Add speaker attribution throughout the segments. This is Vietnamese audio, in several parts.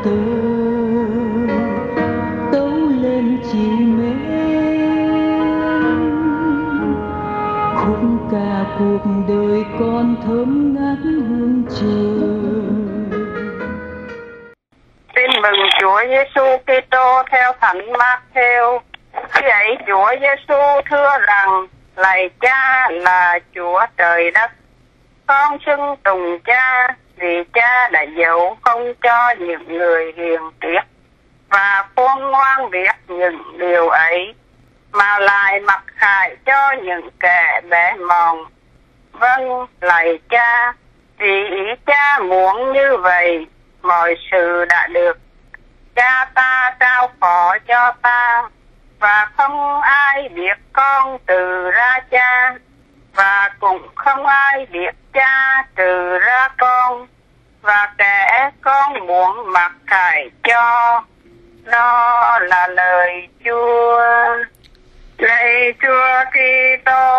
Speaker 1: tôi tấu lên chỉ mến khúc ca cuộc đời con thơm ngát hương trời.
Speaker 2: Tin mừng Chúa Giêsu Kitô theo Thánh Mác-thêu. Khi ấy Chúa Giêsu thưa rằng: lạy Cha là Chúa trời đất, con xưng tùng Cha vì Cha đã dấu không cho những người hiền triết và khôn ngoan biết những điều ấy, mà lại mặc khải cho những kẻ bé mọn. Vâng, lạy Cha, vì ý Cha muốn như vậy, mọi sự đã được Cha ta trao phó cho ta, và không ai biết con trừ ra Cha, và cũng không ai biết Cha trừ ra con, và kẻ con muốn mặc khải cho. Đó là lời Chúa. Lạy Chúa Kitô,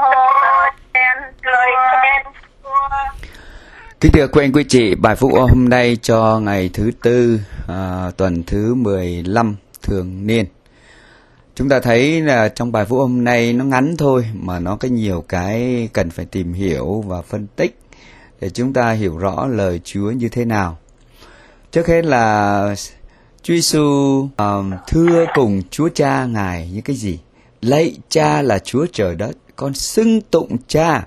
Speaker 2: khen Chúa.
Speaker 3: Kính thưa quý anh quý chị, bài phúc hôm nay cho ngày thứ Tư, tuần thứ 15 thường niên. Chúng ta thấy là trong bài phúc hôm nay nó ngắn thôi mà nó có nhiều cái cần phải tìm hiểu và phân tích để chúng ta hiểu rõ lời Chúa như thế nào. Trước hết là Chúa Giêsu thưa cùng Chúa Cha Ngài những cái gì? Lạy Cha là Chúa trời đất, con xưng tụng Cha.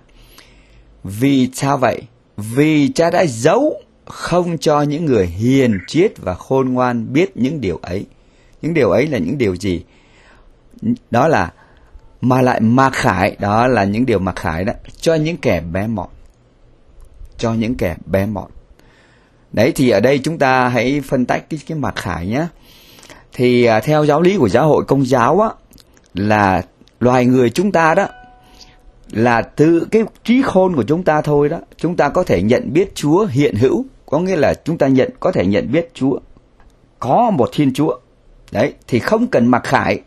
Speaker 3: Vì sao vậy? Vì Cha đã giấu không cho những người hiền triết và khôn ngoan biết những điều ấy. Những điều ấy là những điều gì? Đó là mà lại mặc khải, đó là những điều mặc khải đó, cho những kẻ bé mọn. Cho những kẻ bé mọn. Đấy, thì ở đây chúng ta hãy phân tách cái mặc khải nhé. Thì theo giáo lý của giáo hội Công giáo á, là loài người chúng ta đó, là từ cái trí khôn của chúng ta thôi đó, chúng ta có thể nhận biết Chúa hiện hữu. Có nghĩa là chúng ta có thể nhận biết Chúa có một Thiên Chúa. Đấy, thì không cần mặc khải,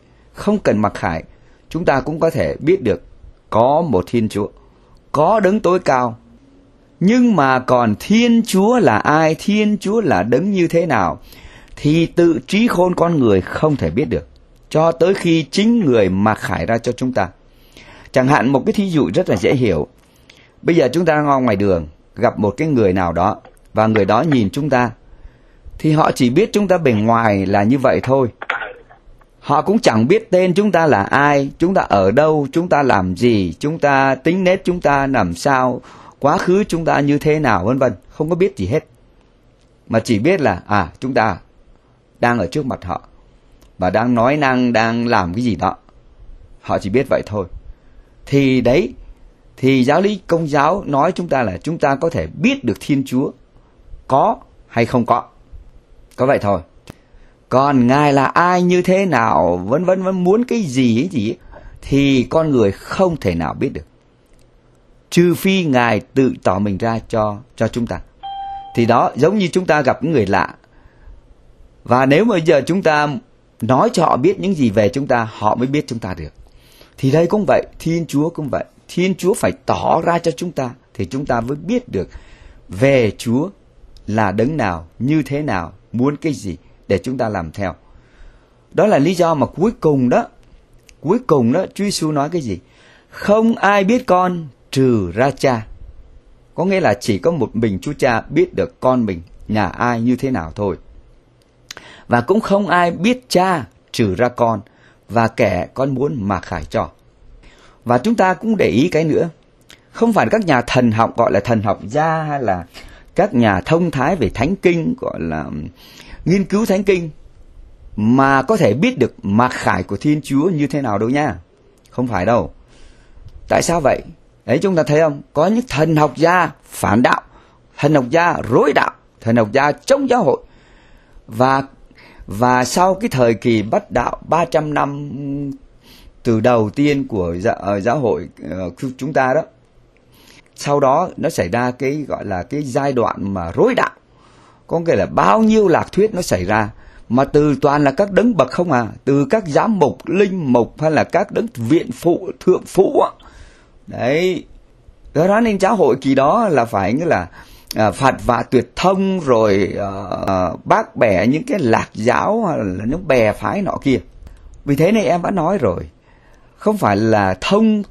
Speaker 3: chúng ta cũng có thể biết được có một Thiên Chúa, có đấng tối cao. Nhưng mà còn Thiên Chúa là ai, Thiên Chúa là đấng như thế nào, thì tự trí khôn con người không thể biết được, cho tới khi chính người mặc khải ra cho chúng ta. Chẳng hạn một cái thí dụ rất là dễ hiểu. Bây giờ chúng ta ngồi ngoài đường, gặp một cái người nào đó, và người đó nhìn chúng ta, thì họ chỉ biết chúng ta bề ngoài là như vậy thôi. Họ cũng chẳng biết tên chúng ta là ai, chúng ta ở đâu, chúng ta làm gì, chúng ta tính nết chúng ta làm sao, quá khứ chúng ta như thế nào, vân vân. Không có biết gì hết. Mà chỉ biết là chúng ta đang ở trước mặt họ và đang nói năng, đang làm cái gì đó. Họ chỉ biết vậy thôi. Thì đấy, thì giáo lý Công giáo nói chúng ta là chúng ta có thể biết được Thiên Chúa có hay không có. Có vậy thôi. Còn Ngài là ai, như thế nào, vân vân, muốn cái gì ấy, thì con người không thể nào biết được, trừ phi Ngài tự tỏ mình ra cho chúng ta. Thì đó, giống như chúng ta gặp những người lạ, và nếu mà giờ chúng ta nói cho họ biết những gì về chúng ta, họ mới biết chúng ta được. Thì đây cũng vậy, Thiên Chúa cũng vậy. Thiên Chúa phải tỏ ra cho chúng ta, thì chúng ta mới biết được về Chúa là đấng nào, như thế nào, muốn cái gì, để chúng ta làm theo. Đó là lý do mà cuối cùng đó, Chúa Giêsu nói cái gì? Không ai biết con trừ ra Cha. Có nghĩa là chỉ có một mình Chúa Cha biết được con mình nhà ai, như thế nào thôi. Và cũng không ai biết Cha trừ ra con và kẻ con muốn mặc khải cho. Và chúng ta cũng để ý cái nữa, không phải các nhà thần học gọi là thần học gia, hay là các nhà thông thái về Thánh Kinh gọi là nghiên cứu Thánh Kinh mà có thể biết được mặc khải của Thiên Chúa như thế nào đâu nha. Không phải đâu. Tại sao vậy? Đấy, chúng ta thấy không? Có những thần học gia phản đạo, thần học gia rối đạo, thần học gia chống giáo hội. Và sau cái thời kỳ bất đạo 300 năm từ đầu tiên của giáo hội chúng ta đó, sau đó nó xảy ra cái gọi là cái giai đoạn mà rối đạo. Có nghĩa là bao nhiêu lạc thuyết nó xảy ra, mà từ toàn là các đấng bậc không từ các giám mục, linh mục, hay là các đấng viện phụ, thượng phụ Đấy, do đó nên giáo hội kỳ đó là phải là phạt vạ tuyệt thông, rồi bác bẻ những cái lạc giáo hay là những bè phái nọ kia. Vì thế này em đã nói rồi, không phải là thông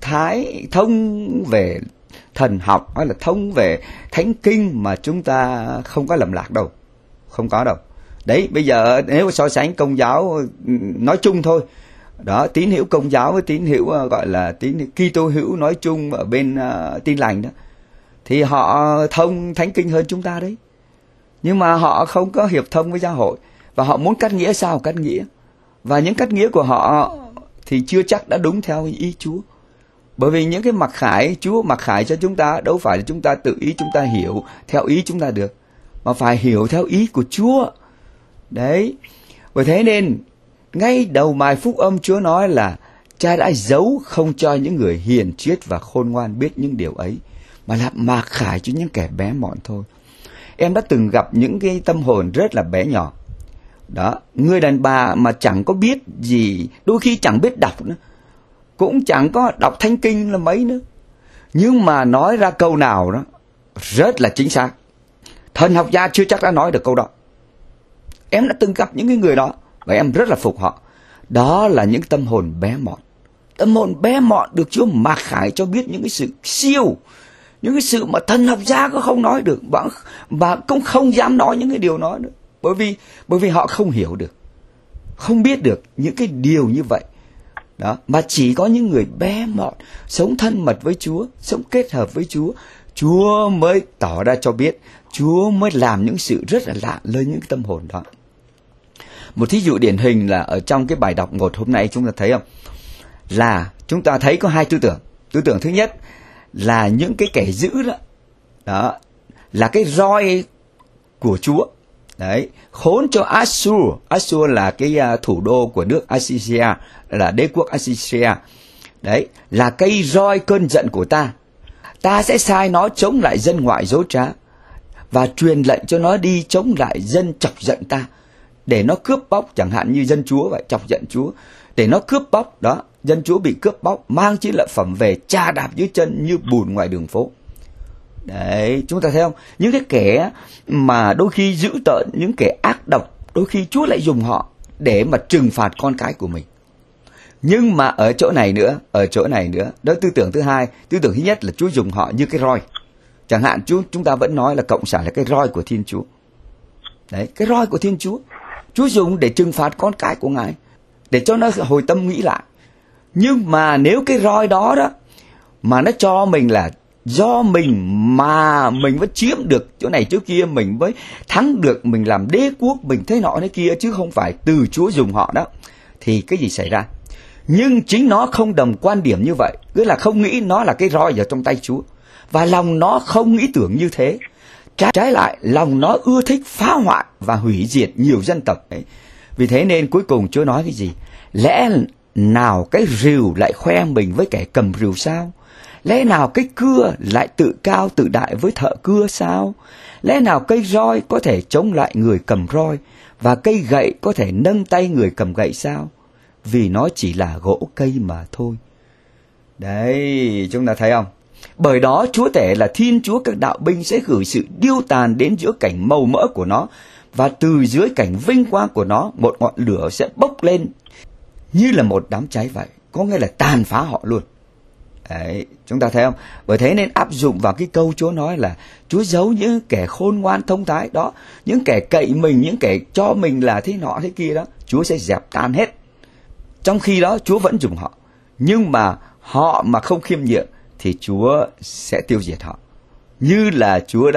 Speaker 3: về thần học hay là thông về thánh kinh mà chúng ta không có lầm lạc đâu, không có đâu. Đấy, bây giờ nếu so sánh Công giáo nói chung thôi, đó, tín hữu Công giáo với tín hữu gọi là tín Kitô hữu nói chung ở bên Tin Lành đó, thì họ thông thánh kinh hơn chúng ta đấy. Nhưng mà họ không có hiệp thông với giáo hội, và họ muốn cắt nghĩa sao cắt nghĩa, và những cắt nghĩa của họ thì chưa chắc đã đúng theo ý Chúa. Bởi vì những cái mặc khải Chúa mặc khải cho chúng ta đâu phải là chúng ta tự ý chúng ta hiểu theo ý chúng ta được, mà phải hiểu theo ý của Chúa. Đấy, bởi thế nên ngay đầu bài phúc âm Chúa nói là Cha đã giấu không cho những người hiền triết và khôn ngoan biết những điều ấy, mà là mặc khải cho những kẻ bé mọn thôi. Em đã từng gặp những cái tâm hồn rất là bé nhỏ. Đó, người đàn bà mà chẳng có biết gì, đôi khi chẳng biết đọc nữa, cũng chẳng có đọc thánh kinh là mấy nữa, nhưng mà nói ra câu nào đó rất là chính xác. Thần học gia chưa chắc đã nói được câu đó. Em đã từng gặp những cái người đó và em rất là phục họ. Đó là những tâm hồn bé mọn. Tâm hồn bé mọn được Chúa mặc khải cho biết những cái sự siêu, những cái sự mà thần học gia cũng không nói được, và cũng không dám nói những cái điều đó nữa. Bởi vì họ không hiểu được, không biết được những cái điều như vậy. Đó, mà chỉ có những người bé mọn, sống thân mật với Chúa, sống kết hợp với Chúa, Chúa mới tỏ ra cho biết, Chúa mới làm những sự rất là lạ lên những cái tâm hồn đó. Một thí dụ điển hình là ở trong cái bài đọc một hôm nay chúng ta thấy không? Là chúng ta thấy có hai tư tưởng. Tư tưởng thứ nhất là những cái kẻ giữ đó là cái roi của Chúa. Đấy, khốn cho Assur. Assur là cái thủ đô của nước Assyria, là đế quốc Assyria. Đấy, là cây roi cơn giận của ta. Ta sẽ sai nó chống lại dân ngoại dối trá, và truyền lệnh cho nó đi chống lại dân chọc giận ta, để nó cướp bóc, chẳng hạn như dân Chúa vậy, chọc giận Chúa, để nó cướp bóc. Đó, dân Chúa bị cướp bóc, mang chiến lợi phẩm về chà đạp dưới chân như bùn ngoài đường phố. Đấy, chúng ta thấy không? Những cái kẻ mà đôi khi dữ tợn, những kẻ ác độc, đôi khi Chúa lại dùng họ để mà trừng phạt con cái của mình. Nhưng mà ở chỗ này nữa, đó tư tưởng thứ hai. Tư tưởng thứ nhất là Chúa dùng họ như cái roi. Chẳng hạn chúng ta vẫn nói là Cộng sản là cái roi của Thiên Chúa. Đấy, cái roi của Thiên Chúa, Chúa dùng để trừng phạt con cái của Ngài, để cho nó hồi tâm nghĩ lại. Nhưng mà nếu cái roi đó mà nó cho mình là do mình mà mình vẫn chiếm được chỗ này chỗ kia, mình mới thắng được, mình làm đế quốc, mình thế nọ thế kia, chứ không phải từ Chúa dùng họ đó, thì cái gì xảy ra? Nhưng chính nó không đồng quan điểm như vậy, tức là không nghĩ nó là cái roi ở trong tay Chúa, và lòng nó không nghĩ tưởng như thế. Trái lại, lòng nó ưa thích phá hoại và hủy diệt nhiều dân tộc ấy. Vì thế nên cuối cùng Chúa nói cái gì? Lẽ nào cái rìu lại khoe mình với kẻ cầm rìu sao? Lẽ nào cái cưa lại tự cao tự đại với thợ cưa sao? Lẽ nào cây roi có thể chống lại người cầm roi, và cây gậy có thể nâng tay người cầm gậy sao? Vì nó chỉ là gỗ cây mà thôi. Đấy, chúng ta thấy không? Bởi đó Chúa tể là Thiên Chúa các đạo binh sẽ gửi sự điêu tàn đến giữa cảnh màu mỡ của nó, và từ dưới cảnh vinh quang của nó một ngọn lửa sẽ bốc lên như là một đám cháy vậy, có nghĩa là tàn phá họ luôn. Đấy, chúng ta thấy không? Bởi thế nên áp dụng vào cái câu Chúa nói là Chúa giấu những kẻ khôn ngoan thông thái đó, những kẻ cậy mình, những kẻ cho mình là thế nọ thế kia đó, Chúa sẽ dẹp tan hết. Trong khi đó Chúa vẫn dùng họ, nhưng mà họ mà không khiêm nhượng thì Chúa sẽ tiêu diệt họ, như là Chúa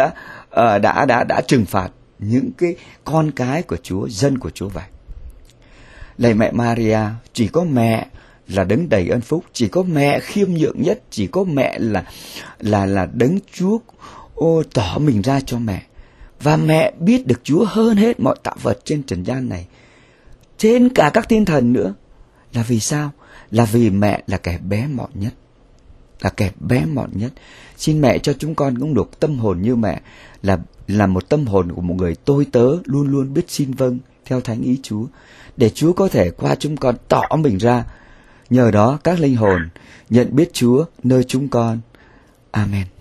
Speaker 3: đã trừng phạt những cái con cái của Chúa, dân của Chúa vậy. Lạy mẹ Maria, chỉ có mẹ là đấng đầy ơn phúc, chỉ có mẹ khiêm nhượng nhất, chỉ có mẹ là đấng Chúa tỏ mình ra cho mẹ, và mẹ biết được Chúa hơn hết mọi tạo vật trên trần gian này, trên cả các thiên thần nữa. Là vì sao? Là vì mẹ là kẻ bé mọn nhất, là kẻ bé mọn nhất. Xin mẹ cho chúng con cũng được tâm hồn như mẹ, là một tâm hồn của một người tôi tớ luôn luôn biết xin vâng theo thánh ý Chúa, để Chúa có thể qua chúng con tỏ mình ra. Nhờ đó các linh hồn nhận biết Chúa nơi chúng con. Amen.